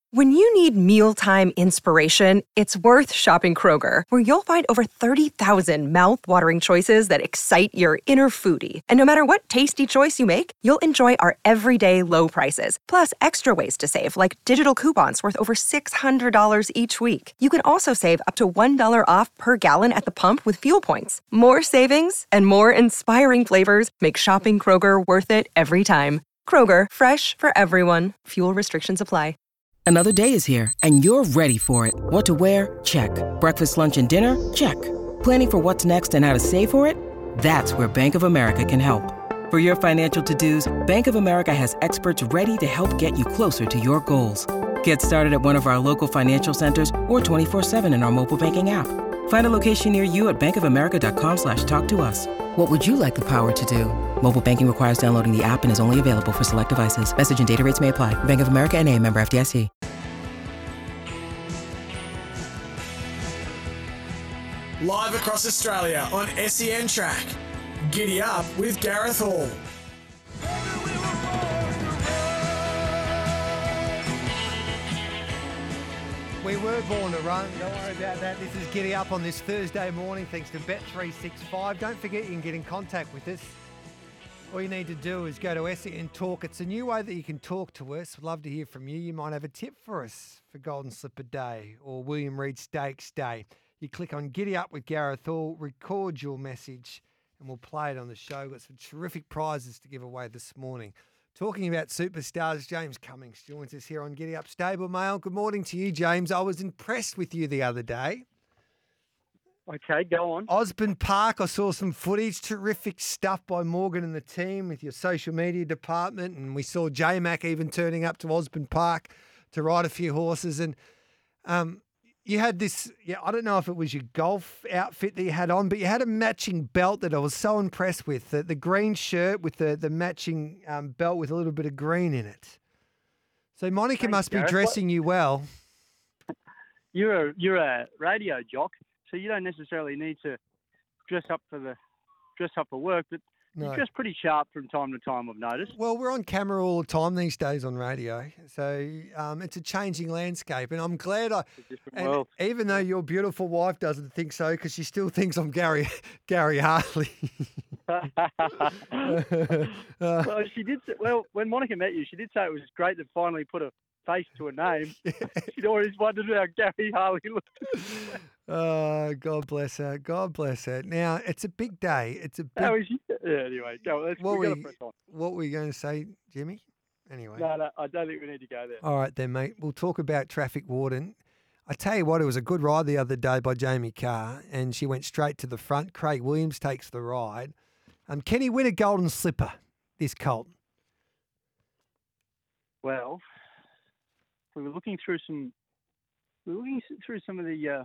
When you need mealtime inspiration, it's worth shopping Kroger, where you'll find over 30,000 mouth-watering choices that excite your inner foodie. And no matter what tasty choice you make, you'll enjoy our everyday low prices, plus extra ways to save, like digital coupons worth over $600 each week. You can also save up to $1 off per gallon at the pump with fuel points. More savings and more inspiring flavors make shopping Kroger worth it every time. Kroger, fresh for everyone. Fuel restrictions apply. Another day is here, and you're ready for it. What to wear? Check. Breakfast, lunch, and dinner? Check. Planning for what's next and how to save for it? That's where Bank of America can help. For your financial to-dos, Bank of America has experts ready to help get you closer to your goals. Get started at one of our local financial centers or 24/7 in our mobile banking app. Find a location near you at bankofamerica.com/talktous. What would you like the power to do? Mobile banking requires downloading the app and is only available for select devices. Message and data rates may apply. Bank of America N.A., member FDIC. Live across Australia on SEN Track. Giddy Up with Gareth Hall. We were born to run. Don't worry about that. This is Giddy Up on this Thursday morning thanks to Bet365. Don't forget you can get in contact with us. All you need to do is go to SEN Talk. It's a new way that you can talk to us. We'd love to hear from you. You might have a tip for us for Golden Slipper Day or William Reid Stakes Day. You click on Giddy Up with Gareth Hall, record your message, and we'll play it on the show. We've got some terrific prizes to give away this morning. Talking about superstars, James Cummings joins us here on Giddy Up Stable Mail. Good morning to you, James. I was impressed with you the other day. Okay, go on. Osborne Park, I saw some footage, terrific stuff by Morgan and the team with your social media department, and we saw J-Mac even turning up to Osborne Park to ride a few horses. And you had this, I don't know if it was your golf outfit that you had on, but you had a matching belt that I was so impressed with. The green shirt with the matching belt with a little bit of green in it. So Monica must be dressing you well. You're a radio jock, so you don't necessarily need to dress up for work, but No. you dress pretty sharp from time to time, I've noticed. Well, we're on camera all the time these days on radio, so it's a changing landscape, and I'm glad world. even though your beautiful wife doesn't think so, because she still thinks I'm Gary Hartley. Well, she did. Well, when Monica met you, she did say it was great to finally put a face to a name. She'd always wondered how Gary Hartley looked. Oh, God bless her. God bless her. Now, it's a big day. It's a big... How is she? Yeah, anyway, go. We've got to press on. What were you going to say, Jimmy? Anyway. No, I don't think we need to go there. All right then, mate. We'll talk about Traffic Warden. I tell you what, it was a good ride the other day by Jamie Carr, and she went straight to the front. Craig Williams takes the ride. Can he win a Golden Slipper, this colt? Well, we were looking through some of the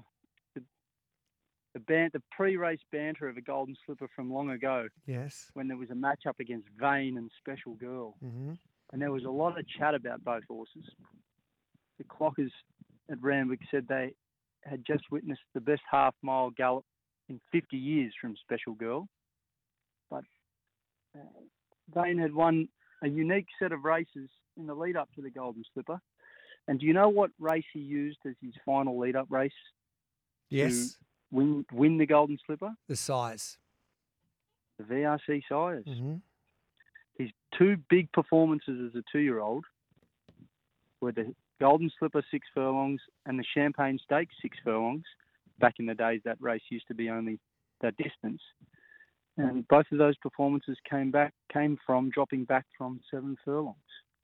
pre-race banter of a Golden Slipper from long ago. Yes. When there was a match-up against Vane and Special Girl. Mm-hmm. And there was a lot of chat about both horses. The clockers at Randwick said they had just witnessed the best half-mile gallop in 50 years from Special Girl. But Vane had won a unique set of races in the lead-up to the Golden Slipper. And do you know what race he used as his final lead-up race? Yes. To win the Golden Slipper? The size. The VRC Sires. Mm-hmm. His two big performances as a 2-year-old were the Golden Slipper 6 furlongs and the Champagne Stakes 6 furlongs. Back in the days, that race used to be only that distance. And both of those performances came from dropping back from 7 furlongs.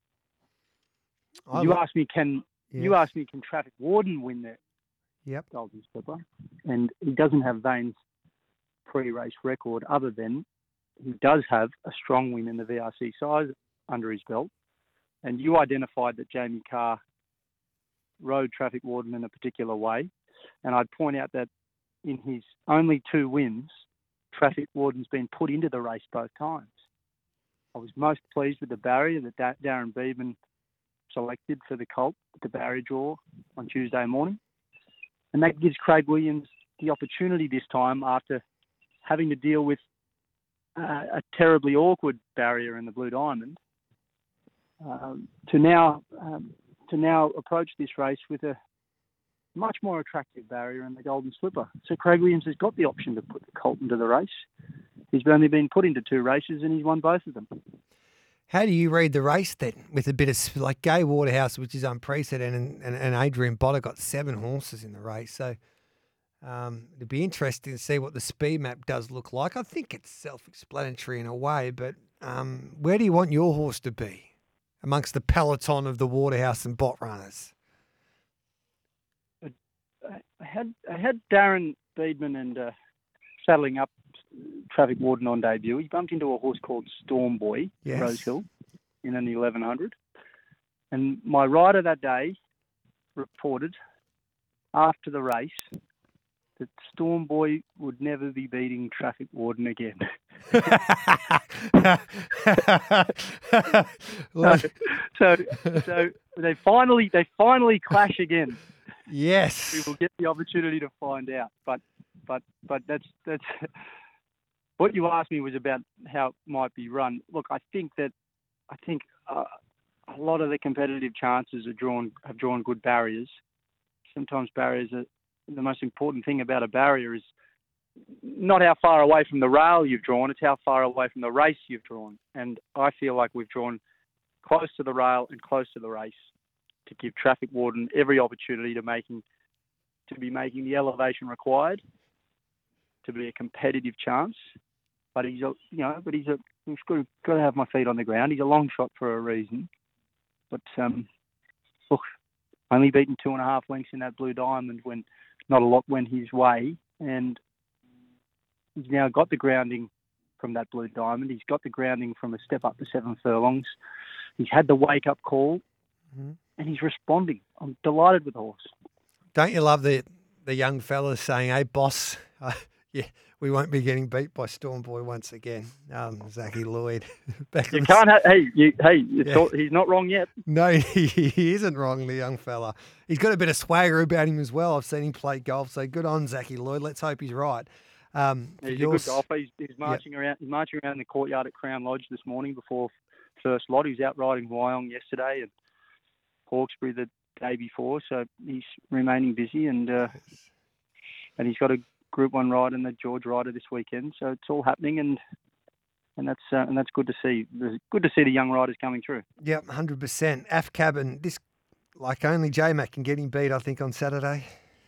You asked me, can Traffic Warden win that Golden Slipper? And he doesn't have Vane's pre-race record, other than he does have a strong win in the VRC size under his belt. And you identified that Jamie Carr rode Traffic Warden in a particular way. And I'd point out that in his only 2 wins, Traffic Warden's been put into the race both times. I was most pleased with the barrier that Darren Beeman selected for the colt at the barrier draw on Tuesday morning. And that gives Craig Williams the opportunity this time, after having to deal with a terribly awkward barrier in the Blue Diamond, to now now approach this race with a much more attractive barrier in the Golden Slipper. So Craig Williams has got the option to put the colt into the race. He's only been put into 2 races and he's won both of them. How do you read the race then? With a bit of, like Gai Waterhouse, which is unprecedented, and Adrian Botter got 7 horses in the race. So it'd be interesting to see what the speed map does look like. I think it's self-explanatory in a way, but where do you want your horse to be amongst the peloton of the Waterhouse and Bott runners? I had Darren Beedman and saddling up Traffic Warden on debut. He bumped into a horse called Storm Boy, yes, Rosehill, in an 1100. And my rider that day reported after the race that Storm Boy would never be beating Traffic Warden again. so they finally clash again. Yes, we will get the opportunity to find out. But that's what you asked me was about how it might be run. Look, I think a lot of the competitive chances have drawn good barriers. Sometimes barriers are the most important thing about a barrier is not how far away from the rail you've drawn, it's how far away from the race you've drawn. And I feel like we've drawn close to the rail and close to the race to give Traffic Warden every opportunity to be making the elevation required to be a competitive chance. But he's got to have my feet on the ground. He's a long shot for a reason. But look, only beaten 2.5 lengths in that Blue Diamond when not a lot went his way, and he's now got the grounding from that Blue Diamond. He's got the grounding from a step up to 7 furlongs. He's had the wake-up call, and he's responding. I'm delighted with the horse. Don't you love the young fellas saying, "Hey, boss, yeah, we won't be getting beat by Storm Boy once again." Zachy Lloyd. You can't have, he's not wrong yet. No, he isn't wrong, the young fella. He's got a bit of swagger about him as well. I've seen him play golf, so good on Zachy Lloyd. Let's hope he's right. He's a good golfer. He's marching around. He's marching around the courtyard at Crown Lodge this morning before first lot. He was out riding Wyong yesterday and Hawkesbury the day before, so he's remaining busy and he's got a Group 1 ride and the George Rider this weekend. So it's all happening and that's good to see. It's good to see the young riders coming through. Yep, 100%. Af Cabin, this like only J-Mac can get him beat, I think, on Saturday.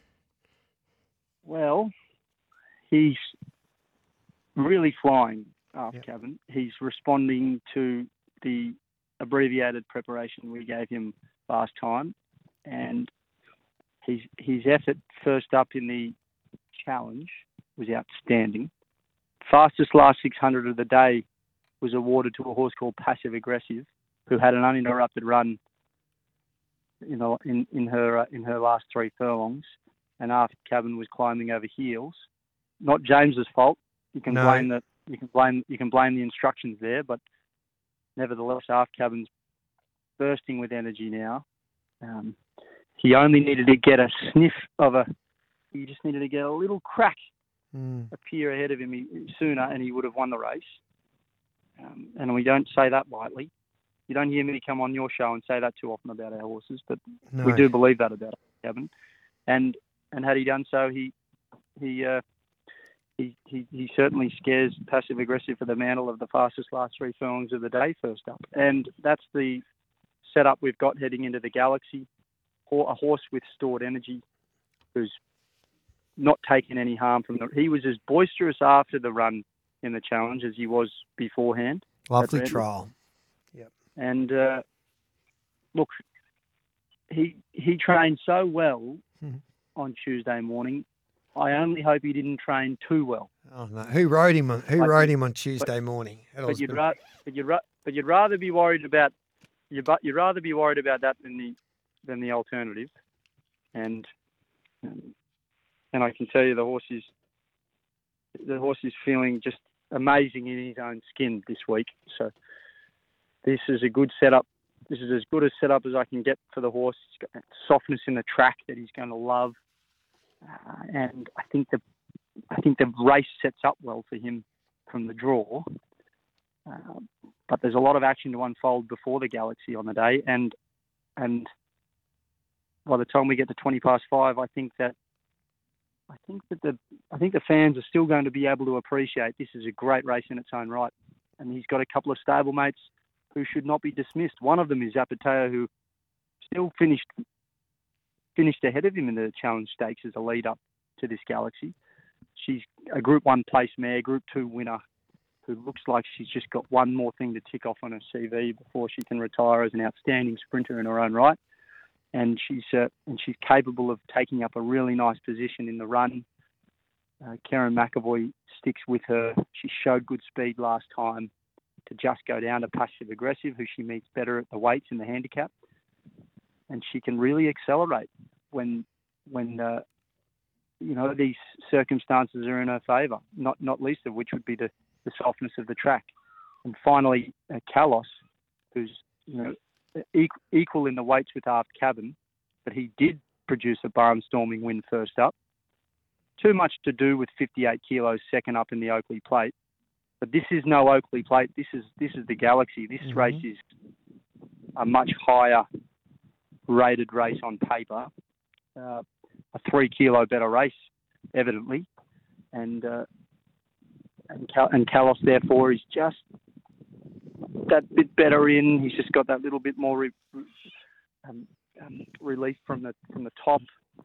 Well, he's really flying, Af Cabin. He's responding to the abbreviated preparation we gave him last time, and his effort first up in the challenge was outstanding. Fastest last 600 of the day was awarded to a horse called Passive Aggressive, who had an uninterrupted run in her last 3 furlongs, and Af Cabin was climbing over heels. Not James's fault. You can blame the instructions there, but nevertheless, Af Cabin's bursting with energy now. He only needed to get a sniff of he just needed to get a little crack appear ahead of him sooner, and he would have won the race. And we don't say that lightly. You don't hear me come on your show and say that too often about our horses, but we do believe that about Cabin. And had he done so, he certainly scares Passive Aggressive for the mantle of the fastest last 3 furlongs of the day first up. And that's the setup we've got heading into the Galaxy. A horse with stored energy who's not taking any harm from he was as boisterous after the run in the challenge as he was beforehand. Lovely trial. Yep. And look, he trained so well on Tuesday morning. I only hope he didn't train too well. Oh no! Who rode him on Tuesday morning? But you'd rather be worried about that than the alternative. And I can tell you the horse is feeling just amazing in his own skin this week. So this is a good setup. This is as good a setup as I can get for the horse. It's got that softness in the track that he's going to love. And I think the race sets up well for him from the draw. But there's a lot of action to unfold before the Galaxy on the day, and by the time we get to 5:20, I think the fans are still going to be able to appreciate this is a great race in its own right. And he's got a couple of stablemates who should not be dismissed. One of them is Zapateo, who still finished ahead of him in the Challenge Stakes as a lead up to this Galaxy. She's a Group 1 place mare, Group 2 winner, who looks like she's just got one more thing to tick off on her CV before she can retire as an outstanding sprinter in her own right. And she's capable of taking up a really nice position in the run. Karen McAvoy sticks with her. She showed good speed last time to just go down to Passive Aggressive, who she meets better at the weights in the handicap. And she can really accelerate when these circumstances are in her favour, not least of which would be the softness of the track. And finally, Kalos, who's equal in the weights with Aft Cabin, but he did produce a barnstorming win first up. Too much to do with 58 kilos second up in the Oakley Plate. But this is no Oakley Plate. This is the Galaxy. This race is a much higher rated race on paper. A 3 kilo better race, evidently. And Kalos, therefore, is just that bit better in. He's just got that little bit more relief from the top.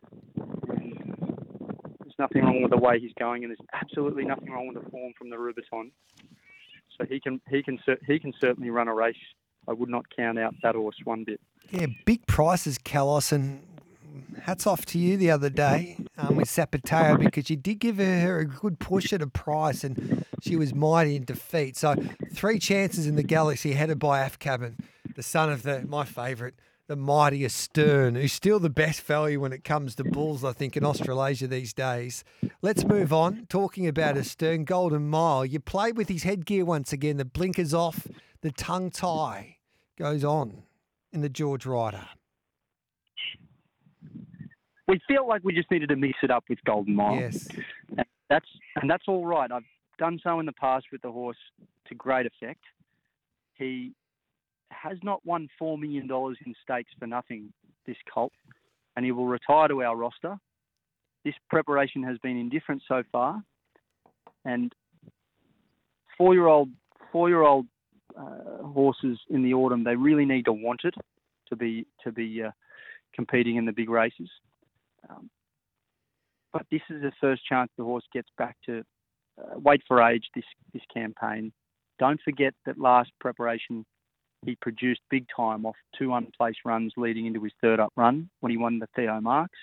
There's nothing wrong with the way he's going, and there's absolutely nothing wrong with the form from the Rubiton. So he can certainly run a race. I would not count out that horse one bit. Yeah, big prices, Kalos, and hats off to you the other day with Zapateo, because you did give her a good push at a price, and she was mighty in defeat. So 3 chances in the Galaxy, headed by Aft Cabin, the son of my favourite, the mighty Astern, who's still the best value when it comes to bulls, I think, in Australasia these days. Let's move on. Talking about Astern, Golden Mile. You played with his headgear once again. The blinkers off, the tongue tie goes on in the George Ryder. We feel like we just needed to mix it up with Golden Mile. Yes. And that's all right. I've done so in the past with the horse to great effect. He has not won $4 million in stakes for nothing, this colt, and he will retire to our roster. This preparation has been indifferent so far, and four-year-old horses in the autumn, they really need to want it to be competing in the big races. But this is the first chance the horse gets back to weight for age this campaign. Don't forget that last preparation he produced big time off 2 unplaced runs leading into his third up run when he won the Theo Marks.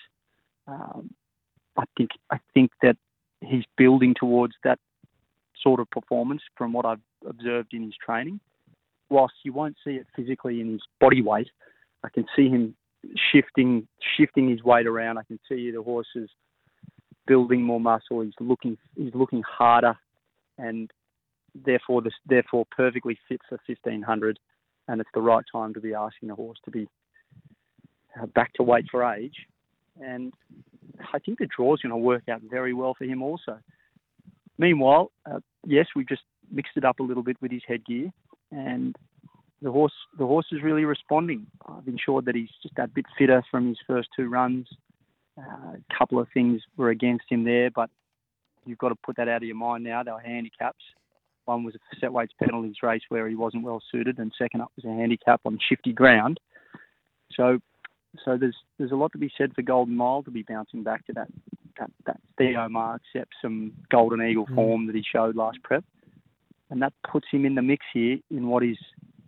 I think that he's building towards that sort of performance from what I've observed in his training. Whilst you won't see it physically in his body weight, I can see him shifting his weight around. I can see the horse is building more muscle. He's looking harder, and therefore perfectly fit for 1500. And it's the right time to be asking the horse to be back to weight for age. And I think the draw's going to work out very well for him also. Meanwhile, yes, we've just mixed it up a little bit with his headgear, and the horse is really responding. I've ensured that he's just that bit fitter from his first 2 runs. A couple of things were against him there, but you've got to put that out of your mind now. They were handicaps. One was a set weights penalties race where he wasn't well suited, and second up was a handicap on shifty ground. So there's a lot to be said for Golden Mile to be bouncing back to that Theo Marks, some Golden Eagle form that he showed last prep, and that puts him in the mix here in what is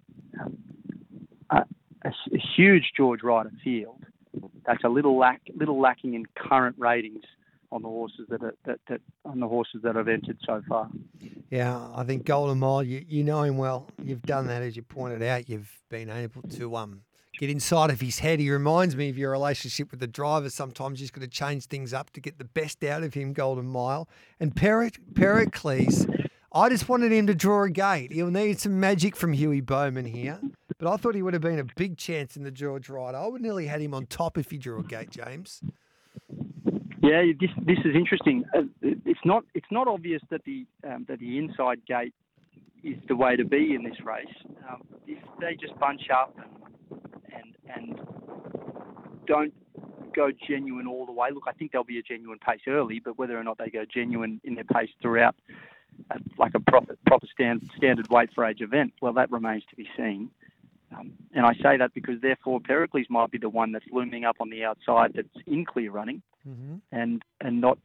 a huge George Ryder field. That's a little lacking in current ratings on the horses that have entered so far. Yeah, I think Golden Mile, you know him well. You've done that, as you pointed out. You've been able to get inside of his head. He reminds me of your relationship with the driver. Sometimes you've got to change things up to get the best out of him, Golden Mile. And Pericles, I just wanted him to draw a gate. He'll need some magic from Huey Bowman here. But I thought he would have been a big chance in the George Ryder. I would nearly had him on top if he drew a gate, James. Yeah, this is interesting. It's not obvious that the inside gate is the way to be in this race. If they just bunch up and don't go genuine all the way. Look, I think there'll be a genuine pace early, but whether or not they go genuine in their pace throughout, like a proper standard weight for age event, well, that remains to be seen. And I say that because therefore Pericles might be the one that's looming up on the outside that's in clear running, and not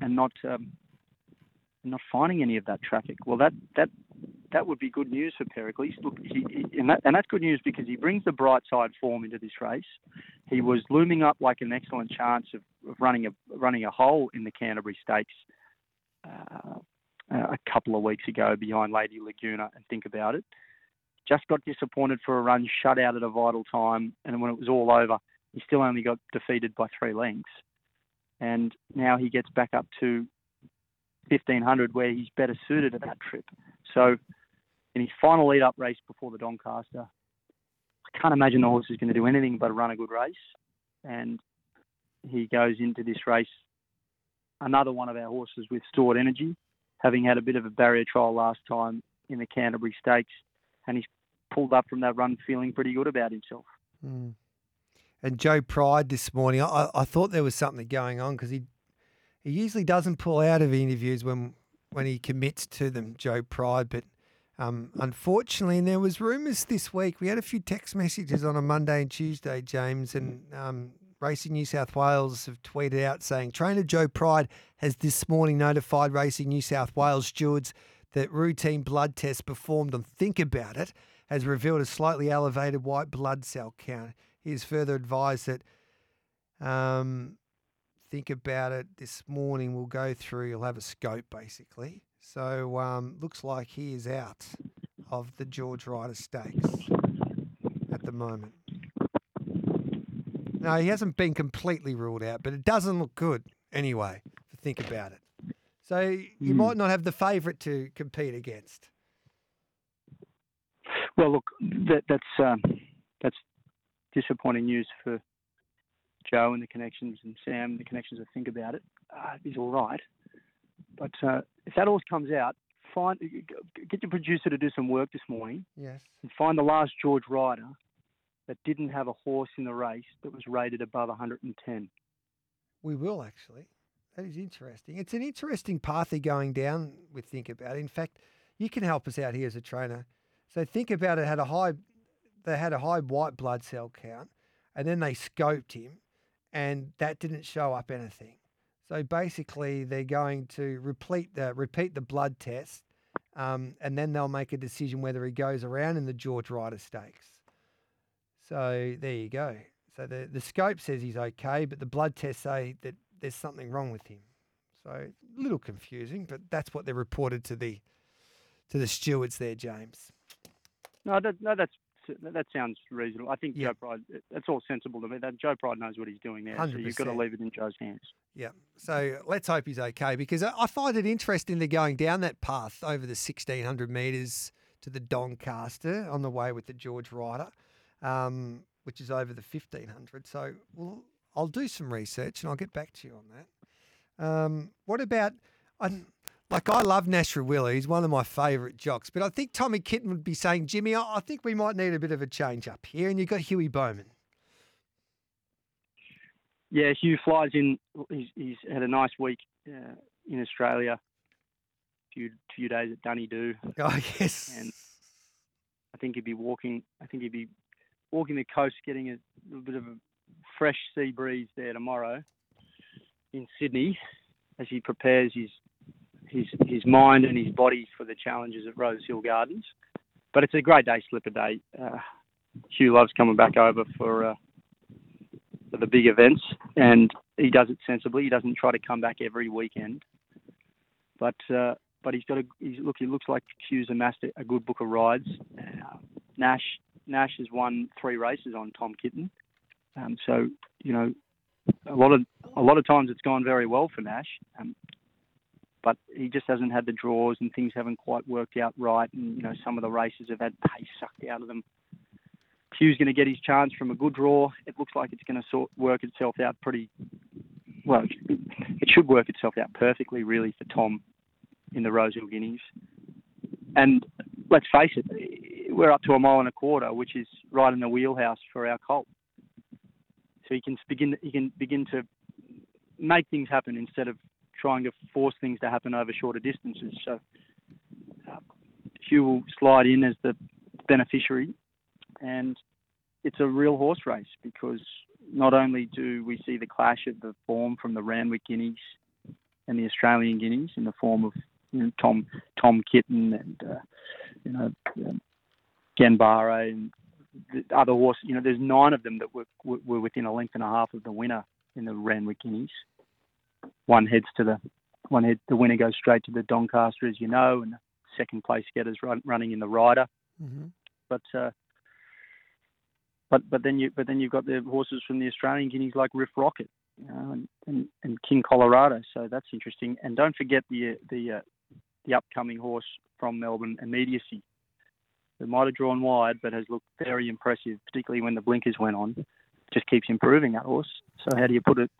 finding any of that traffic. Well, that would be good news for Pericles. Look, and that's good news because he brings the bright side form into this race. He was looming up like an excellent chance of running a hole in the Canterbury Stakes a couple of weeks ago behind Lady Laguna, and Think About It. Just got disappointed for a run, shut out at a vital time, and when it was all over, he still only got defeated by 3 lengths. And now he gets back up to 1,500, where he's better suited at that trip. So in his final lead-up race before the Doncaster, I can't imagine the horse is going to do anything but run a good race. And he goes into this race, another one of our horses with stored energy, having had a bit of a barrier trial last time in the Canterbury Stakes, and he's pulled up from that run feeling pretty good about himself. And Joe Pride this morning, I thought there was something going on because he usually doesn't pull out of interviews when he commits to them, Joe Pride, but unfortunately, and there was rumours this week, we had a few text messages on a Monday and Tuesday, James, and Racing New South Wales have tweeted out saying, trainer Joe Pride has this morning notified Racing New South Wales stewards that routine blood tests performed on Think About It has revealed a slightly elevated white blood cell count. He has further advised that Think About It this morning will go through, you'll have a scope basically. So looks like he is out of the George Ryder Stakes at the moment. No, he hasn't been completely ruled out, but it doesn't look good anyway, to Think About It. So you might not have the favourite to compete against. Well, look, that's disappointing news for Joe and the connections, and Sam, the connections that Think About It. He's all right. But if that horse comes out, get your producer to do some work this morning. Yes. And find the last George Ryder that didn't have a horse in the race that was rated above 110. We will, actually. That is interesting. It's an interesting path they're going down with Think About It. In fact, you can help us out here as a trainer. So Think About It had a high white blood cell count, and then they scoped him, and that didn't show up anything. So basically, they're going to repeat the blood test, and then they'll make a decision whether he goes around in the George Ryder Stakes. So there you go. So the scope says he's okay, but the blood tests say that there's something wrong with him. So a little confusing, but that's what they reported to the stewards there, James. That sounds reasonable. I think Joe Pride, that's all sensible to me. That Joe Pride knows what he's doing there. 100%. So you've got to leave it in Joe's hands. Yeah. So let's hope he's okay, because I find it interesting they're going down that path over the 1,600 metres to the Doncaster on the way with the George Ryder, which is over the 1,500. So I'll do some research and I'll get back to you on that. What about... I love Nash Rawiller. He's one of my favourite jocks. But I think Tommy Kitten would be saying, Jimmy, I think we might need a bit of a change up here. And you've got Huey Bowman. Yeah, Hugh flies in. He's had a nice week in Australia. Few days at Dunedoo. Oh, yes. And I think he'd be walking the coast, getting a little bit of a fresh sea breeze there tomorrow in Sydney as he prepares his mind and his body for the challenges at Rose Hill Gardens. But it's a great day, slipper day. Hugh loves coming back over for the big events, and he does it sensibly. He doesn't try to come back every weekend. But he looks like Hugh's amassed a good book of rides. Nash has won 3 races on Tom Kitten. So, you know, a lot of times it's gone very well for Nash. But he just hasn't had the draws, and things haven't quite worked out right. And, you know, some of the races have had pace sucked out of them. Hugh's going to get his chance from a good draw. It looks like it's going to work itself out pretty well. It should work itself out perfectly, really, for Tom in the Rose Hill Guineas. And let's face it, we're up to 1.25 miles, which is right in the wheelhouse for our colt. So he can begin to make things happen instead of trying to force things to happen over shorter distances. So Hugh will slide in as the beneficiary, and it's a real horse race because not only do we see the clash of the form from the Randwick Guineas and the Australian Guineas in the form of Tom Kitten and Ganbare and the other horse. There's 9 of them that were within a length and a half of the winner in the Randwick Guineas. The winner goes straight to the Doncaster, as you know, and the second place getters running in the Ryder. Mm-hmm. But then you've got the horses from the Australian Guineas like Riff Rocket, and King Colorado. So that's interesting. And don't forget the upcoming horse from Melbourne, Immediacy. It might have drawn wide, but has looked very impressive, particularly when the blinkers went on. Just keeps improving, that horse. So how do you put a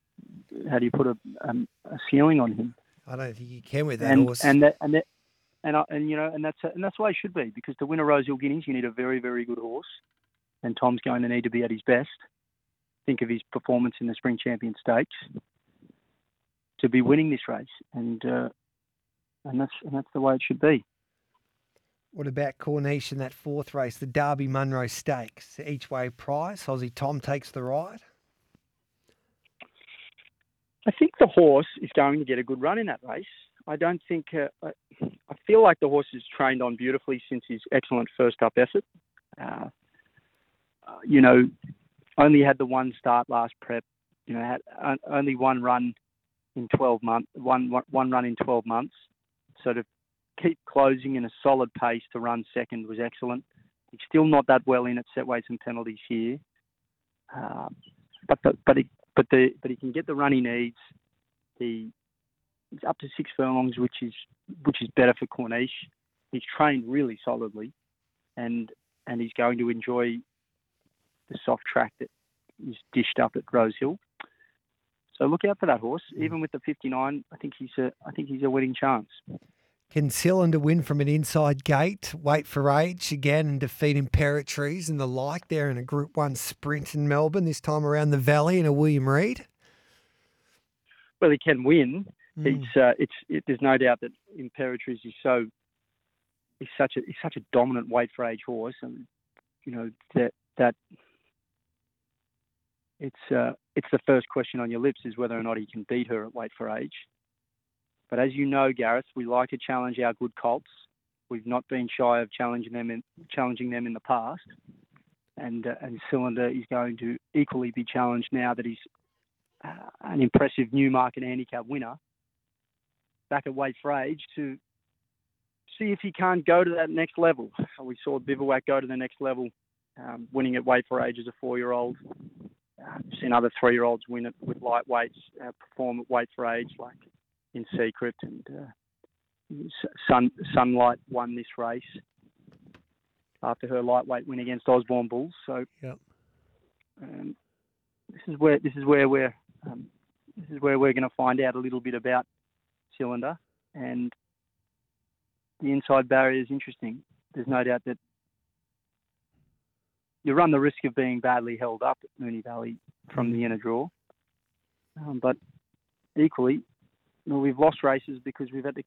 ceiling on him? I don't think you can with that horse. And that's the way it should be, because to win a Rosehill Guineas, you need a very, very good horse, and Tom's going to need to be at his best. Think of his performance in the Spring Champion Stakes to be winning this race, and that's the way it should be. What about Corniche in that 4th race, the Derby Munro Stakes? Each way price, Aussie Tom takes the ride. I think the horse is going to get a good run in that race. I don't think... I feel like the horse is trained on beautifully since his excellent first-up effort. Only had the one start last prep. Had only one run in 12 months. One run in 12 months. So to keep closing in a solid pace to run second was excellent. He's still not that well in at set weights and penalties here, but he can get the run he needs. He's up to 6 furlongs, which is better for Corniche. He's trained really solidly, and he's going to enjoy the soft track that is dished up at Rosehill. So look out for that horse. Even with the 59, I think he's a winning chance. Can Cylinder win from an inside gate, wait for age again and defeat Imperatrice and the like there in a Group 1 sprint in Melbourne, this time around the Valley in a William Reid? Well, he can win. There's no doubt that Imperatrice is such a dominant weight for age horse, and that it's the first question on your lips is whether or not he can beat her at weight for age. But as you know, Gareth, we like to challenge our good colts. We've not been shy of challenging them in the past, and Cylinder is going to equally be challenged now that he's an impressive Newmarket handicap winner back at weight for age, to see if he can't go to that next level. We saw Bivouac go to the next level, winning at weight for age as a 4-year-old. Seen other 3-year-olds win it with lightweights, perform at weight for age, like In Secret, and Sunlight won this race after her lightweight win against Osborne Bulls. So, yep. This is where we're going to find out a little bit about Cylinder, and the inside barrier is interesting. There's no doubt that you run the risk of being badly held up at Moonee Valley from the inner draw, but equally, we've lost races because we've had to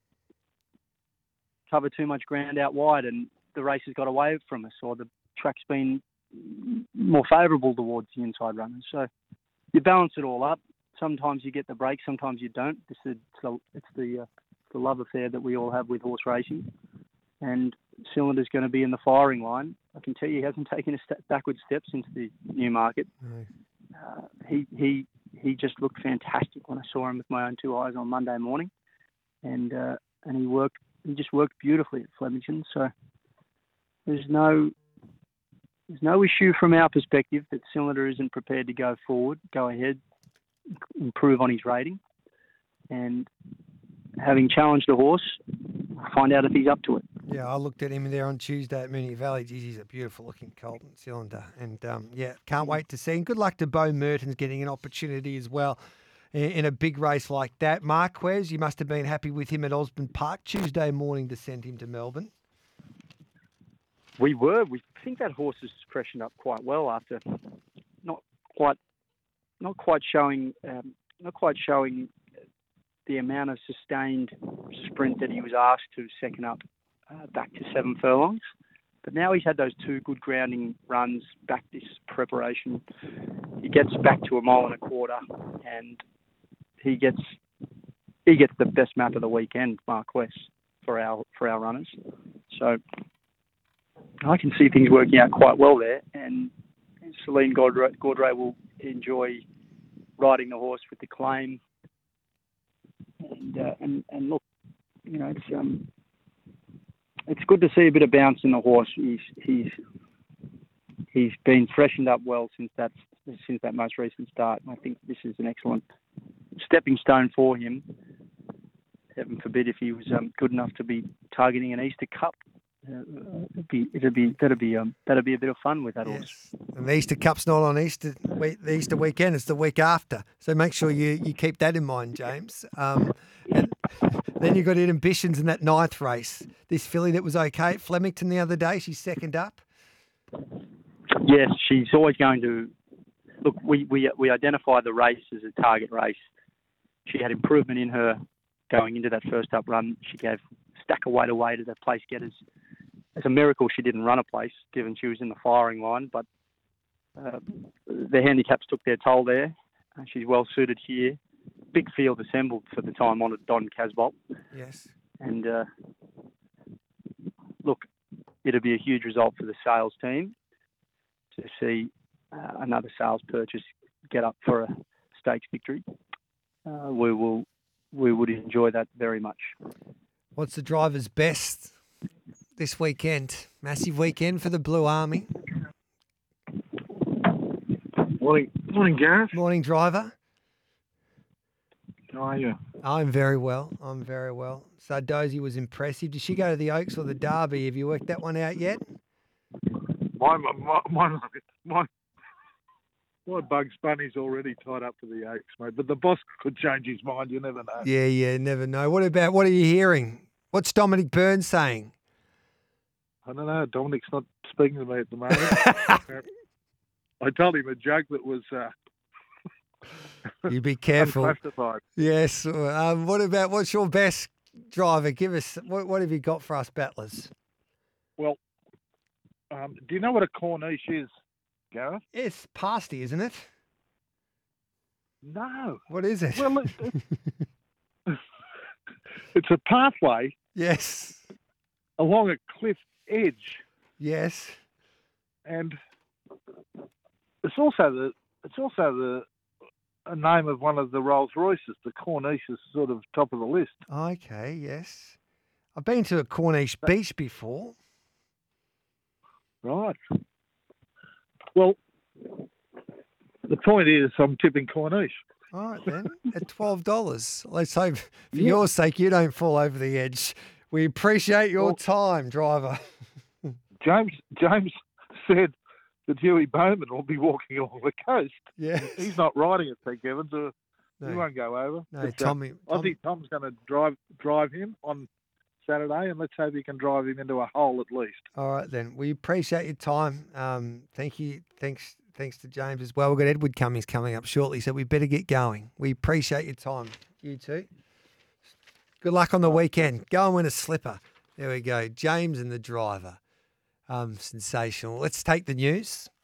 cover too much ground out wide, and the race has got away from us, or the track's been more favourable towards the inside runners. So you balance it all up. Sometimes you get the break, sometimes you don't. It's the love affair that we all have with horse racing, and Cylinder's going to be in the firing line. I can tell you, he hasn't taken a backward step since the Newmarket. No. He just looked fantastic when I saw him with my own 2 eyes on Monday morning, and he just worked beautifully at Flemington. So there's no issue from our perspective that Cylinder isn't prepared to go forward, go ahead, improve on his rating, and having challenged the horse, find out if he's up to it. Yeah, I looked at him there on Tuesday at Moonee Valley. Geez, he's a beautiful-looking colt, Cylinder. And, can't wait to see him. Good luck to Bo Mertens getting an opportunity as well in a big race like that. Marquez, you must have been happy with him at Osborne Park Tuesday morning to send him to Melbourne. We were. We think that horse has freshened up quite well after not quite not quite showing the amount of sustained sprint that he was asked to second up back to 7 furlongs. But now he's had those 2 good grounding runs back this preparation. He gets back to 1.25 miles, and he gets the best map of the weekend, Marquess, for our runners. So I can see things working out quite well there, and Celine Gaudray will enjoy riding the horse with the claim. And look, you know, it's good to see a bit of bounce in the horse. He's been freshened up well since that most recent start. And I think this is an excellent stepping stone for him. Heaven forbid if he was good enough to be targeting an Easter Cup. That'd be a bit of fun with that horse. And the Easter Cup's not on the Easter weekend; it's the week after. So make sure you keep that in mind, James. And then you've got ambitions in that 9th race. This filly that was okay at Flemington the other day, she's second up. Yes, she's always going to look. We identified the race as a target race. She had improvement in her going into that first up run. She gave stack of weight away to the place getters. It's a miracle she didn't run a place, given she was in the firing line. But the handicaps took their toll there. She's well suited here. Big field assembled for the time-honoured Don Casbolt. Yes. And look, it'll be a huge result for the sales team to see another sales purchase get up for a stakes victory. We would enjoy that very much. What's the driver's best this weekend? Massive weekend for the Blue Army. Morning, Gareth. Morning, driver. How are you? I'm very well. So Dozy was impressive. Did she go to the Oaks or the Derby? Have you worked that one out yet? My Bugs Bunny's already tied up to the Oaks, mate. But the boss could change his mind. You never know. Yeah, never know. What are you hearing? What's Dominic Byrne saying? I don't know. Dominic's not speaking to me at the moment. I told him a joke that was... You be careful. Unclassified. Yes. What's your best driver? Give us, what have you got for us battlers? Well, do you know what a Corniche is, Gareth? It's pasty, isn't it? No. What is it? Well, it's a pathway. Yes. Along a cliff edge. Yes. And it's also a name of one of the Rolls Royces. The Corniche is sort of top of the list. Okay, yes. I've been to a Corniche beach before. Right. Well, the point is I'm tipping Corniche. All right, then. At $12. Let's hope, for your sake, you don't fall over the edge. We appreciate your time, driver. James said that Huey Bowman will be walking along the coast. Yeah. He's not riding at St. Evans. He won't go over. No, Tommy. I think Tom's going to drive him on Saturday, and let's hope he can drive him into a hole at least. All right, then. We appreciate your time. Thank you. Thanks to James as well. We've got Edward Cummings coming up shortly, so we better get going. We appreciate your time. You too. Good luck on the weekend. Go and win a slipper. There we go. James and the driver. Sensational. Let's take the news.